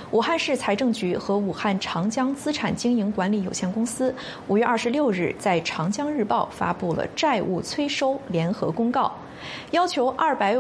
武汉市财政局和武汉长江资产经营管理有限公司5月26日在《长江日报》发布了债务催收联合公告，要求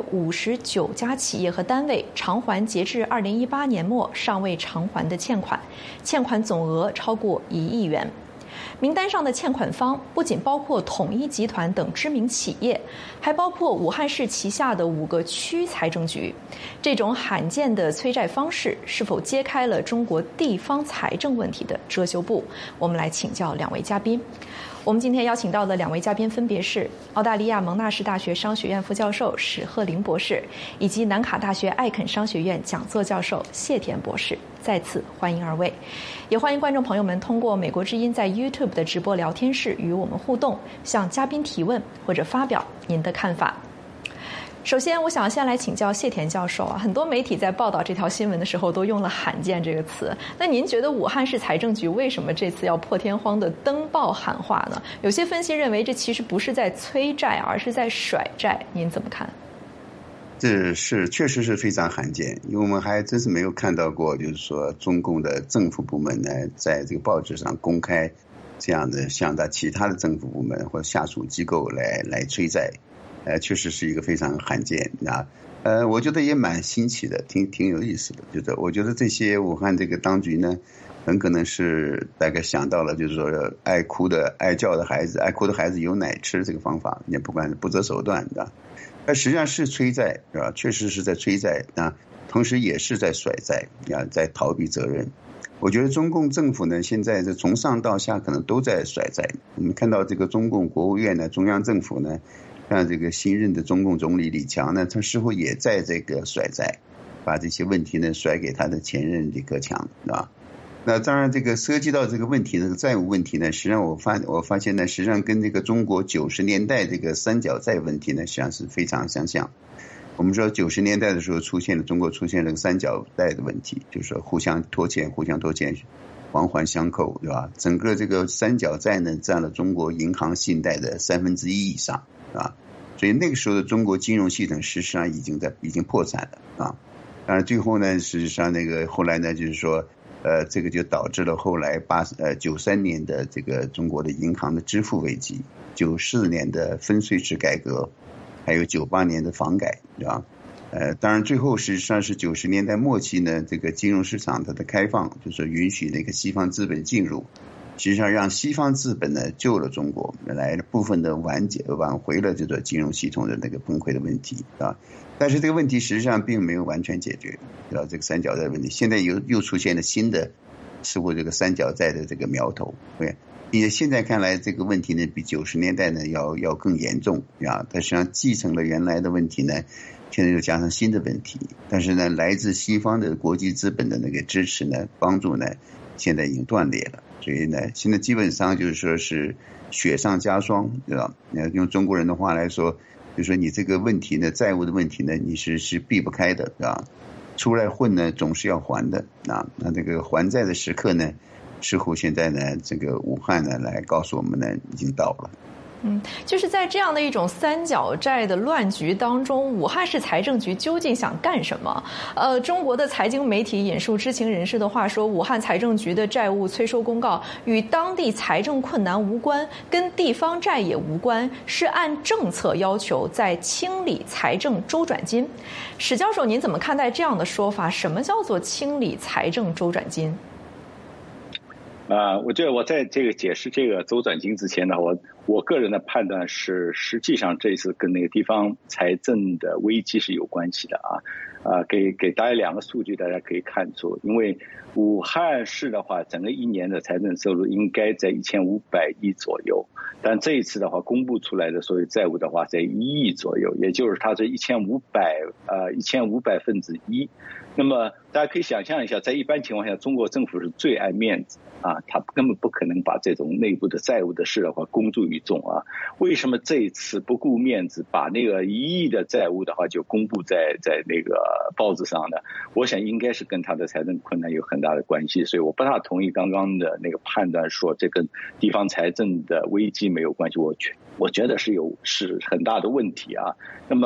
259家企业和单位偿还截至2018年末尚未偿还的欠款，欠款总额超过1亿元。名单上的欠款方不仅包括统一集团等知名企业，还包括武汉市旗下的5个区财政局。这种罕见的催债方式是否揭开了中国地方财政问题的遮羞布？我们来请教2位嘉宾。我们今天邀请到的2位嘉宾分别是澳大利亚蒙纳士大学商学院副教授史鹤林博士，以及南卡大学艾肯商学院讲座教授谢田博士。再次欢迎2位，也欢迎观众朋友们通过美国之音在 YouTube 的直播聊天室与我们互动，向嘉宾提问或者发表您的看法。首先，我想先来请教谢田教授啊，很多媒体在报道这条新闻的时候都用了罕见这个词，那您觉得武汉市财政局为什么这次要破天荒的登报喊话呢？有些分析认为这其实不是在催债，而是在甩债，您怎么看？ 这确实是非常罕见，因为我们还真是没有看到过，就是说中共的政府部门呢，在这个报纸上公开这样的向他其他的政府部门或下属机构来催债，确实是一个非常罕见啊。我觉得也蛮新奇的，挺有意思的。我觉得这些武汉这个当局呢，很可能是大概想到了，就是说爱哭的孩子有奶吃这个方法，也不管不择手段的。但实际上是催债，是吧？确实是在催债啊，同时也是在甩债啊，在逃避责任。我觉得中共政府呢，现在从上到下可能都在甩债。我们看到这个中共国务院呢，中央政府呢，像这个新任的中共总理李强呢，他似乎也在这个甩债，把这些问题呢甩给他的前任李克强，是吧？那当然，这个涉及到这个问题，这个债务问题呢，实际上我发现呢，实际上跟这个中国90年代这个三角债问题呢，实际上是非常相像。我们说90年代的时候中国出现了个三角债的问题，就是说互相拖欠，环环相扣，对吧？整个这个三角债呢，占了中国银行信贷的1/3以上，啊，所以那个时候的中国金融系统事实上已经破产了啊。当然最后呢，事实上后来呢，就是说。这个就导致了后来93年的这个中国的银行的支付危机，94年的分税制改革，还有98年的房改，对吧？当然最后实际上是90年代末期呢，这个金融市场它的开放，就是允许那个西方资本进入，实际上让西方资本呢救了中国，来部分的挽回了这个金融系统的那个崩溃的问题啊。但是这个问题实际上并没有完全解决，对吧？这个三角债问题现在又出现了新的似乎这个三角债的这个苗头，对，并且现在看来这个问题呢比90年代呢要更严重啊。它实际上继承了原来的问题呢，现在又加上新的问题，但是呢来自西方的国际资本的那个支持呢帮助呢现在已经断裂了，所以呢现在基本上就是说是雪上加霜，对吧？用中国人的话来说，就是说你这个问题呢，债务的问题呢，你是避不开的，啊，出来混呢总是要还的啊。那这个还债的时刻呢，似乎现在呢，这个武汉呢来告诉我们呢，已经到了。 就是在这样的一种三角债的乱局当中，武汉市财政局究竟想干什么？中国的财经媒体引述知情人士的话说，武汉财政局的债务催收公告与当地财政困难无关，跟地方债也无关，是按政策要求在清理财政周转金。史教授，您怎么看待这样的说法？什么叫做清理财政周转金？ 我觉得我在这个解释这个周转金之前呢，我个人的判断是，实际上这次跟那个地方财政的危机是有关系的啊。给大家2个数据，大家可以看出，因为武汉市的话，整个一年的财政收入应该在1500亿左右，但这一次的话，公布出来的所有债务的话，在1亿左右，也就是它是1500分之一。那么大家可以想象一下，在一般情况下，中国政府是最爱面子啊，他根本不可能把这种内部的债务的事的话公诸于众啊。为什么这一次不顾面子，把那个1亿的债务的话就公布在那个报纸上呢？我想应该是跟他的财政困难有很大的关系，所以我不大同意刚刚的那个判断，说这跟地方财政的危机没有关系。我觉得是很大的问题啊。那么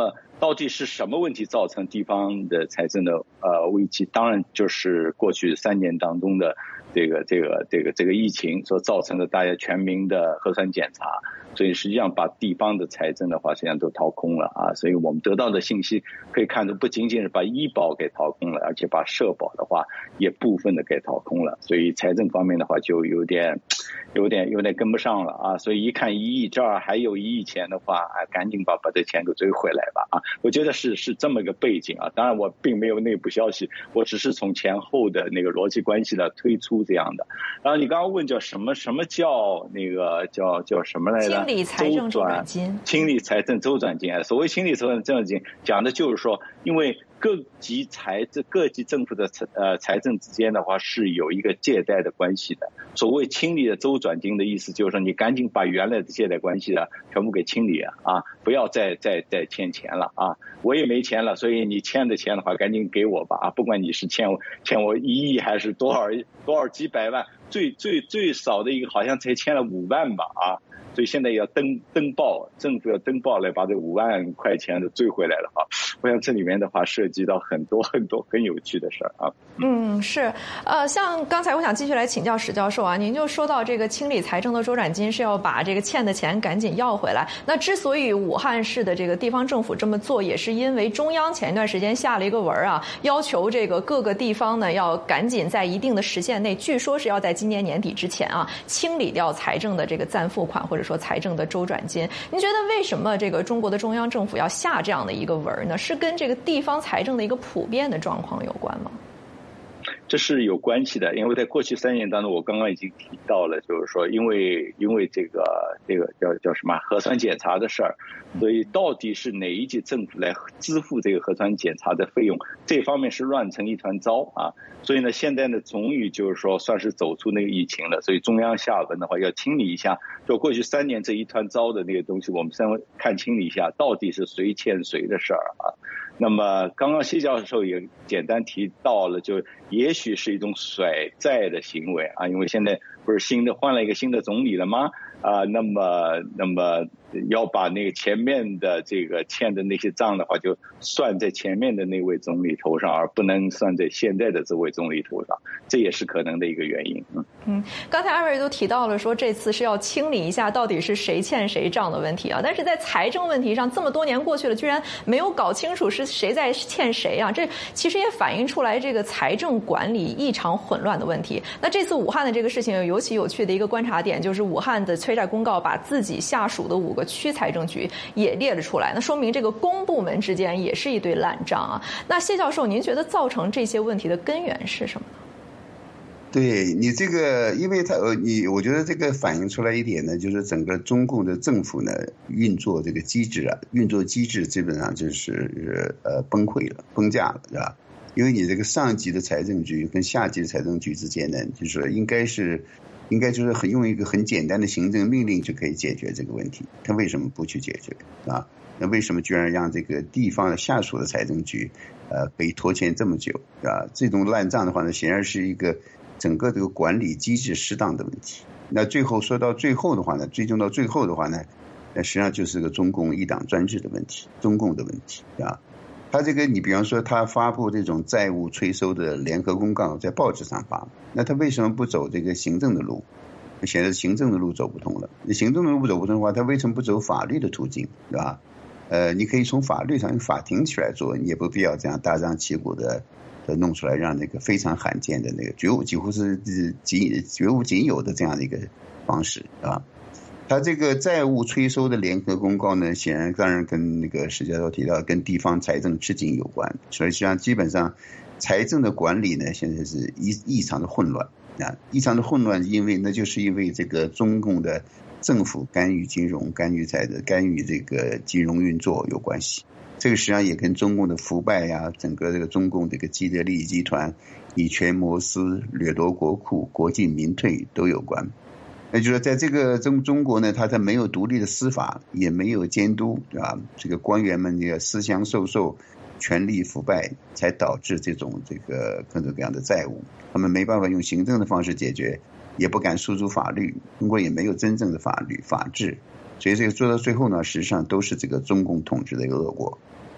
到底是什么问题造成地方的财政的危机？当然就是过去3年当中的这个疫情所造成的大家全民的核酸检查，所以实际上把地方的财政的话实际上都掏空了啊。所以我们得到的信息可以看出，不仅仅是把医保给掏空了，而且把社保的话也部分的给掏空了，所以财政方面的话就有点跟不上了啊。所以一看1亿，这儿还有1亿钱的话，赶紧把这钱给追回来吧啊！我觉得是这么个背景啊。当然我并没有内部消息，我只是从前后的那个逻辑关系来推出这样的。然后你刚刚问叫什么叫那个叫什么来着？ 清理财政周转金。 清理财政周转金啊，所谓清理财政周转金，讲的就是说，因为各级政府的财政之间的话是有一个借贷的关系的。所谓清理的周转金的意思就是说，你赶紧把原来的借贷关系全部给清理啊，不要再欠钱了啊！我也没钱了，所以你欠的钱的话赶紧给我吧啊！不管你是欠我1亿还是多少几百万，最少的一个好像才欠了5万吧啊！所以现在要登报，政府要登报来把这5万块钱的追回来了啊！我想这里面的话涉及到很多很有趣的事儿啊。 是，像刚才我想继续来请教史教授啊，您就说到这个清理财政的周转金是要把这个欠的钱赶紧要回来。那之所以武汉市的这个地方政府这么做，也是因为中央前一段时间下了一个文啊，要求这个各个地方呢要赶紧在一定的时限内，据说是要在今年年底之前啊，清理掉财政的这个暂付款或者说财政的周转金。您觉得为什么这个中国的中央政府要下这样的一个文呢？是跟这个地方财政的一个普遍的状况有关吗？ 这是有关系的，因为在过去3年当中，我刚刚已经提到了，就是说，因为这个叫什么核酸检查的事儿，所以到底是哪一级政府来支付这个核酸检查的费用，这方面是乱成一团糟啊。所以呢，现在呢，终于就是说算是走出那个疫情了，所以中央下文的话要清理一下，就过去3年这一团糟的那个东西，我们先看清理一下，到底是谁欠谁的事儿啊。那么刚刚谢教授也简单提到了，就也许是一种甩债的行为啊，因为现在不是换了一个新的总理了吗？那么要把那个前面的这个欠的那些账的话，就算在前面的那位总理头上，而不能算在现在的这位总理头上，这也是可能的一个原因。 刚才2位都提到了说这次是要清理一下到底是谁欠谁账的问题啊，但是在财政问题上这么多年过去了，居然没有搞清楚是谁在欠谁啊，这其实也反映出来这个财政管理异常混乱的问题。那这次武汉的这个事情尤其有趣的一个观察点，就是武汉的催债公告把自己下属的5个区财政局也列了出来，那说明这个公部门之间也是一堆烂账啊。那谢教授，您觉得造成这些问题的根源是什么呢？ 对你这个，因为我觉得这个反映出来一点呢，就是整个中共的政府呢运作这个机制基本上就是崩溃了，崩架了，是吧？因为你这个上级的财政局跟下级的财政局之间呢，就是应该就是用一个很简单的行政命令就可以解决这个问题，他为什么不去解决啊？那为什么居然让这个地方的下属的财政局可以拖欠这么久啊？这种烂账的话呢，显然是一个整个这个管理机制适当的问题。那最后说到最后的话呢，追究到最后的话呢，实际上就是个中共一党专制的问题，中共的问题啊。他这个你比方说他发布这种债务催收的联合公告在报纸上发，那他为什么不走这个行政的路？显然行政的路走不通了。行政的路走不通的话，他为什么不走法律的途径，对吧？你可以从法律上用法庭去来做，你也不必要这样大张旗鼓的弄出来，让那个非常罕见的那个几乎是绝无仅有的这样的一个方式啊。他这个债务催收的联合公告呢，显然当然跟那个史教授提到跟地方财政吃紧有关，所以实际上基本上财政的管理呢，现在是异常的混乱啊，异常的混乱，因为这个中共的政府干预金融、干预这个金融运作有关系。这个实际上也跟中共的腐败呀，整个这个中共这个既得利益集团以权谋私、掠夺国库、国进民退都有关。那就是在这个中国呢，它没有独立的司法，也没有监督，对吧？这个官员们也私相授受，权力腐败，才导致这个各种各样的债务。他们没办法用行政的方式解决，也不敢诉诸法律，中国也没有真正的法律法治，所以这个做到最后呢，实际上都是这个中共统治的一个恶果。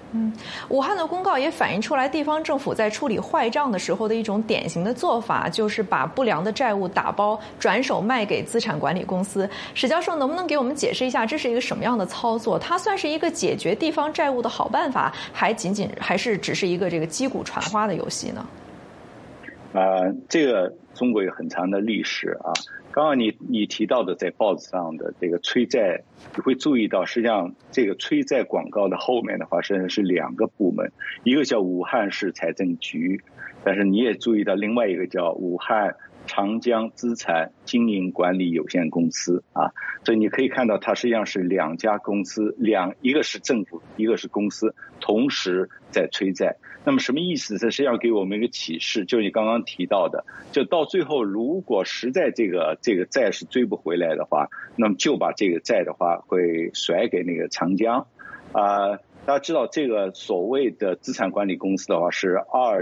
武汉的公告也反映出来，地方政府在处理坏账的时候的一种典型的做法，就是把不良的债务打包转手卖给资产管理公司。史教授，能不能给我们解释一下，这是一个什么样的操作？它算是一个解决地方债务的好办法，还是只是一个这个击鼓传花的游戏呢？ 这个中国有很长的历史啊。刚刚你提到的在报纸上的这个催债，你会注意到，实际上这个催债广告的后面的话，实际上是2个部门，一个叫武汉市财政局，但是你也注意到另外一个叫武汉长江资产经营管理有限公司啊，所以你可以看到它实际上是2家公司，一个是政府，一个是公司，同时在催债。那么什么意思？这实际上给我们一个启示，就是你刚刚提到的，就到最后如果实在这个债是追不回来的话，那么就把这个债的话会甩给那个长江。大家知道这个所谓的资产管理公司的话，是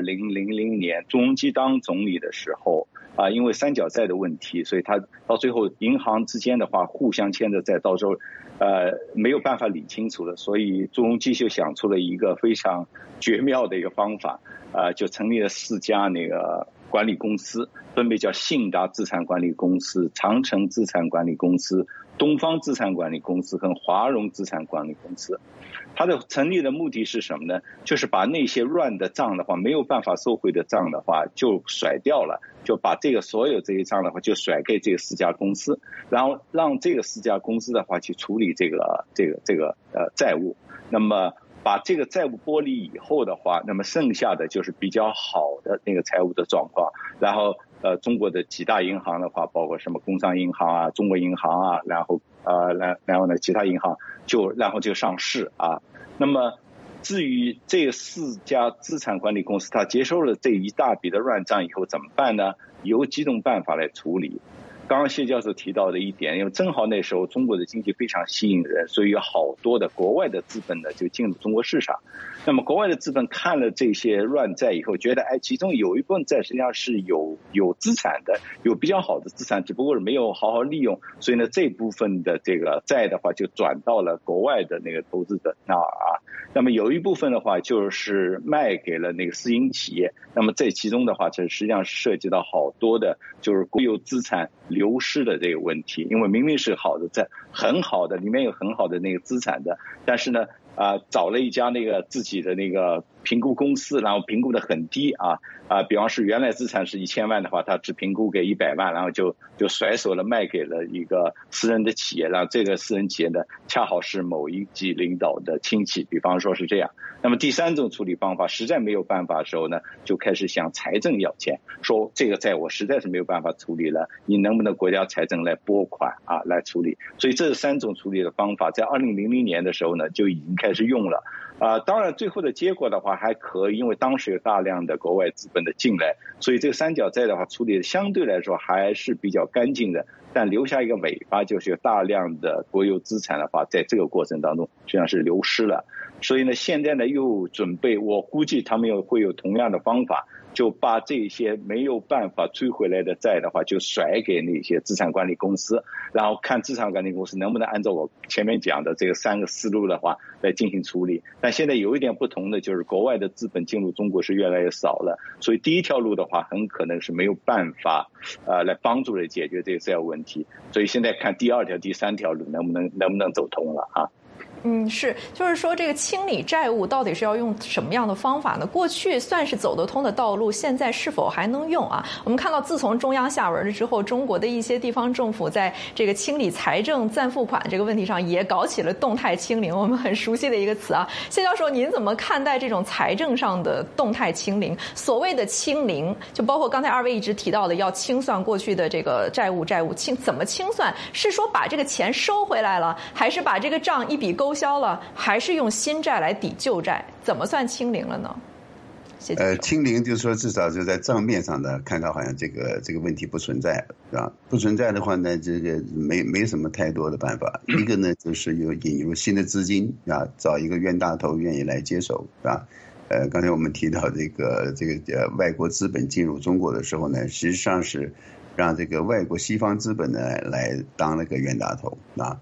2000年朱镕基当总理的时候因为三角债的问题，所以他到最后银行之间的话互相欠着债，到时候没有办法理清楚了，所以朱镕基就想出了一个非常绝妙的一个方法，就成立了4家那个管理公司，分别叫信达资产管理公司、长城资产管理公司、东方资产管理公司和华融资产管理公司。它的成立的目的是什么呢？就是把那些乱的账的话，没有办法收回的账的话就甩掉了，就把所有这些账的话就甩给这个4家公司，然后让这个4家公司的话去处理这个债务。那么把这个债务剥离以后的话，那么剩下的就是比较好的那个财务的状况。然后中国的几大银行的话，包括什么工商银行啊、中国银行啊，然后呢其他银行然后就上市啊。那么至于这4家资产管理公司，它接收了这一大笔的乱账以后怎么办呢？有几种办法来处理。刚刚谢教授提到的一点，因为正好那时候中国的经济非常吸引人，所以有好多的国外的资本呢就进入中国市场。那么国外的资本看了这些乱债以后，觉得其中有一部分债实际上是有资产的，有比较好的资产，只不过是没有好好利用，所以呢这部分的这个债的话就转到了国外的那个投资者那儿啊。那么有一部分的话就是卖给了那个私营企业，那么这其中的话这实际上是涉及到好多的就是国有资产流失的这个问题，因为明明是好的债，很好的里面有很好的那个资产的，但是呢找了一家那个自己的那个评估公司，然后评估的很低比方是原来资产是1000万的话，他只评估给100万，然后就甩手了卖给了一个私人的企业，然后这个私人企业呢恰好是某一级领导的亲戚，比方说是这样。那么第3种处理方法实在没有办法的时候呢，就开始向财政要钱，说这个债我实在是没有办法处理了，你能不能国家财政来拨款来处理。所以这3种处理的方法在2000年的时候呢就已经开始用了。当然最后的结果的话还可以，因为当时有大量的国外资本的进来，所以这个三角债的话处理的相对来说还是比较干净的，但留下一个尾巴，就是有大量的国有资产的话在这个过程当中实际上是流失了。所以呢现在呢又准备，我估计他们会有同样的方法，就把这些没有办法追回来的债的话就甩给那些资产管理公司，然后看资产管理公司能不能按照我前面讲的这个3个思路的话来进行处理。但现在有一点不同的就是国外的资本进入中国是越来越少了，所以第1条路的话很可能是没有办法来帮助来解决这个债务问题，所以现在看第2条第3条路能不能走通了是，就是说这个清理债务到底是要用什么样的方法呢？过去算是走得通的道路，现在是否还能用我们看到自从中央下文了之后，中国的一些地方政府在这个清理财政暂付款这个问题上也搞起了动态清零，我们很熟悉的一个词谢教授，您怎么看待这种财政上的动态清零？所谓的清零就包括刚才2位一直提到的要清算过去的这个债务怎么清算？是说把这个钱收回来了，还是把这个账一笔勾销了，还是用新债来抵旧债？怎么算清零了呢？ 清零就是说至少就在账面上的看到好像这个问题不存在，是吧？不存在的话呢，这个没什么太多的办法。一个呢就是引入新的资金找一个冤大头愿意来接手，是吧？刚才我们提到这个外国资本进入中国的时候呢，实际上是让这个外国西方资本呢来当那个冤大头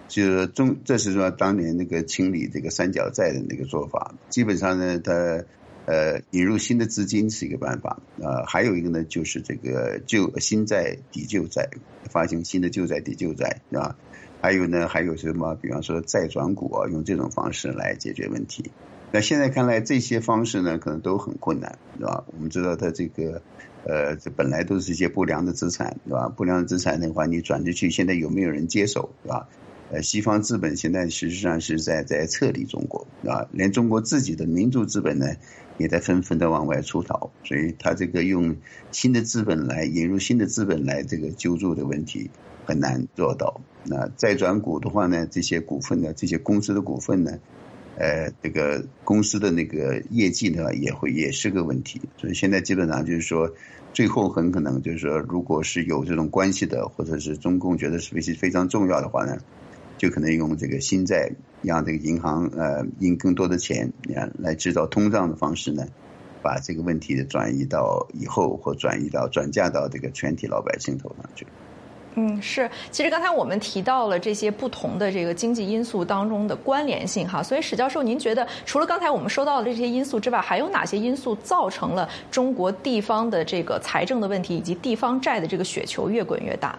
就是这是说当年那个清理这个三角债的那个做法。基本上呢，它引入新的资金是一个办法，还有一个呢就是这个新债抵旧债，发行新的旧债抵旧债啊。还有什么？比方说债转股啊，用这种方式来解决问题。那现在看来，这些方式呢，可能都很困难，对吧？我们知道它这个，这本来都是一些不良的资产，对吧？不良的资产的话，你转出去，现在有没有人接手，对吧？西方资本现在实际上是在撤离中国，啊，连中国自己的民主资本呢，也在纷纷的往外出逃，所以他这个用新的资本来引入新的资本来这个救助的问题很难做到。那再转股的话呢，这些股份呢，这些公司的股份呢，这个公司的那个业绩呢，也是个问题。所以现在基本上就是说，最后很可能就是说，如果是有这种关系的，或者是中共觉得是非常重要的话呢，就可能用这个新债，让这个银行印更多的钱，来制造通胀的方式呢，把这个问题转移到以后或转嫁到这个全体老百姓头上去。 是。其实刚才我们提到了这些不同的这个经济因素当中的关联性哈，所以史教授，您觉得除了刚才我们说到的这些因素之外，还有哪些因素造成了中国地方的这个财政的问题以及地方债的这个雪球越滚越大？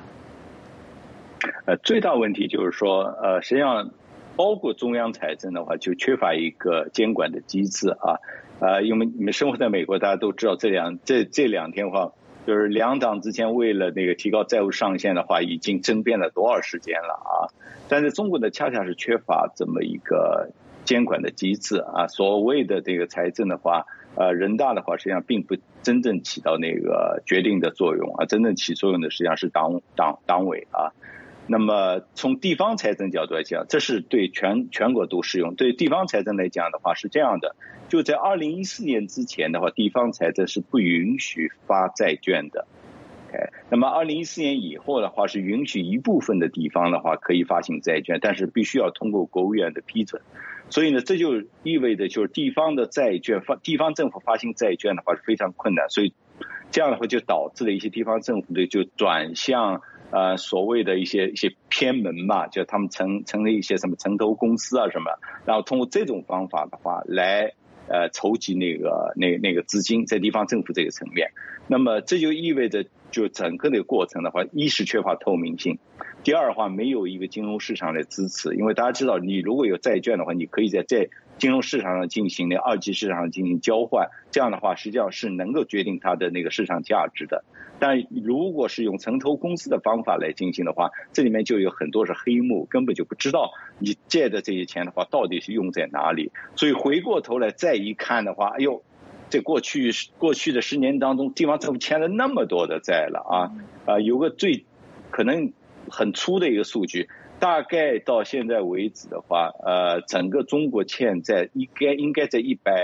最大问题就是说，实际上包括中央财政的话，就缺乏一个监管的机制啊。因为你们生活在美国，大家都知道这两天的话，就是两党之间为了那个提高债务上限的话，已经争辩了多少时间了啊！但是中国的恰恰是缺乏这么一个监管的机制啊。所谓的这个财政的话，人大的话实际上并不真正起到那个决定的作用啊，真正起作用的实际上是党委啊。那么从地方财政角度来讲，这是对全国都适用。对地方财政来讲的话是这样的，就在2014年之前的话，地方财政是不允许发债券的。那么2014年以后的话，是允许一部分的地方的话可以发行债券，但是必须要通过国务院的批准。所以呢，这就意味着就是地方的债券地方政府发行债券的话是非常困难，所以这样的话就导致了一些地方政府的就转向所谓的一些偏门嘛，就他们成立一些什么城投公司啊什么，然后通过这种方法的话来筹集那个资金在地方政府这个层面。那么这就意味着就整个的过程的话，一是缺乏透明性，第二的话没有一个金融市场的支持。因为大家知道，你如果有债券的话，你可以在金融市场上进行那二级市场上进行交换，这样的话实际上是能够决定它的那个市场价值的。但如果是用城投公司的方法来进行的话，这里面就有很多是黑幕，根本就不知道你借的这些钱的话到底是用在哪里。所以回过头来再一看的话，哎呦，这过去的10年当中，地方政府欠了那么多的债了有个最可能很粗的一个数据，大概到现在为止的话，整个中国欠债应该在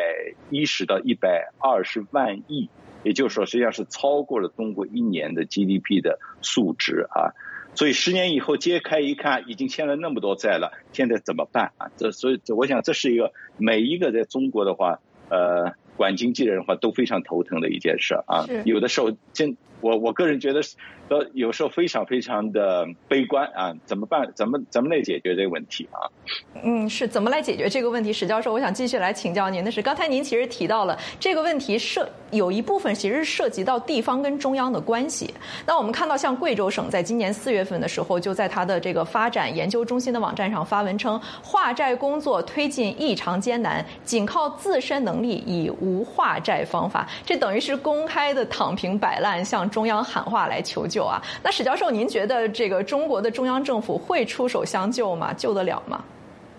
110到120万亿，也就是说实际上是超过了中国1年的 GDP 的数值啊。所以10年以后揭开一看，已经欠了那么多债了，现在怎么办啊？所以我想这是一个每一个在中国的话管经济的人的话都非常头疼的一件事啊。有的时候我个人觉得有时候非常非常的悲观啊，怎么办？怎么来解决这个问题啊？ 是怎么来解决这个问题？史教授，我想继续来请教您的是，刚才您其实提到了这个问题有一部分其实涉及到地方跟中央的关系。那我们看到像贵州省在今年4月份的时候，就在它的这个发展研究中心的网站上发文称，化债工作推进异常艰难，仅靠自身能力已无化债方法。这等于是公开的躺平摆烂，向中央喊话来求救啊。那史教授，您觉得这个中国的中央政府会出手相救吗？救得了吗？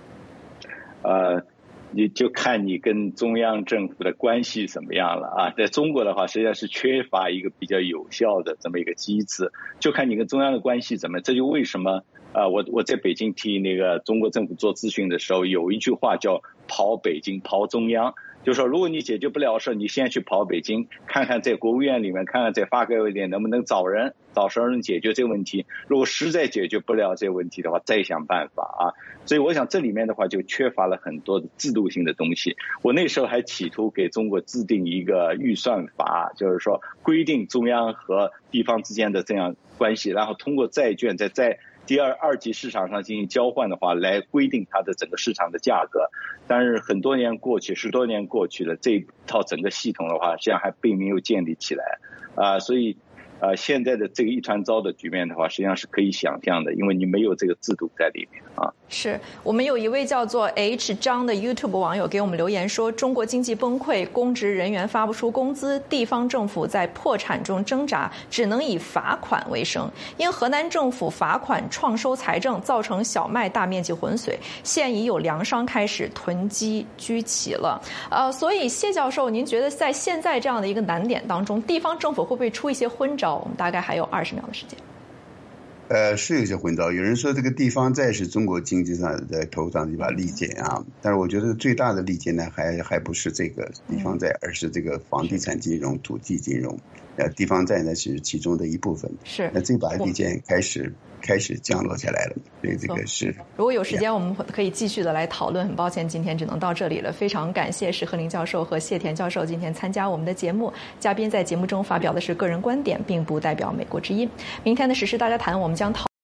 你就看你跟中央政府的关系怎么样了啊。在中国的话，实际上是缺乏一个比较有效的这么一个机制，就看你跟中央的关系怎么。这就为什么我在北京替那个中国政府做咨询的时候，有一句话叫跑北京跑中央，就是说如果你解决不了事，你先去跑北京，看看在国务院里面，看看在发改委里面能不能找什么人解决这个问题。如果实在解决不了这个问题的话，再想办法啊。所以我想这里面的话就缺乏了很多的制度性的东西。我那时候还企图给中国制定一个预算法，就是说规定中央和地方之间的这样关系，然后通过债券在二级市场上进行交换的话，来规定它的整个市场的价格。但是很多年过去，10多年过去了，这一套整个系统的话，实际上还并没有建立起来所以现在的这个一团糟的局面的话，实际上是可以想象的，因为你没有这个制度在里面是我们有一位叫做 H 张的 YouTube 网友给我们留言说，中国经济崩溃，公职人员发不出工资，地方政府在破产中挣扎，只能以罚款为生。因河南政府罚款创收财政，造成小麦大面积浑水，现已有粮商开始囤积居奇了。所以谢教授，您觉得在现在这样的一个难点当中，地方政府会不会出一些昏招？我们大概还有20秒的时间。 是有些混淆。有人说这个地方债是中国经济上的头上的一把利剑但是我觉得最大的利剑呢，还不是这个地方债，而是这个房地产金融、土地金融。地方债呢是其中的一部分。 是。 那这把利剑开始降落下来了，所以这个是。 如果有时间，我们可以继续的来讨论。很抱歉，今天只能到这里了。非常感谢石鹤龄教授和谢田教授今天参加我们的节目。嘉宾在节目中发表的是个人观点，并不代表美国之音。明天的时事大家谈，我们将讨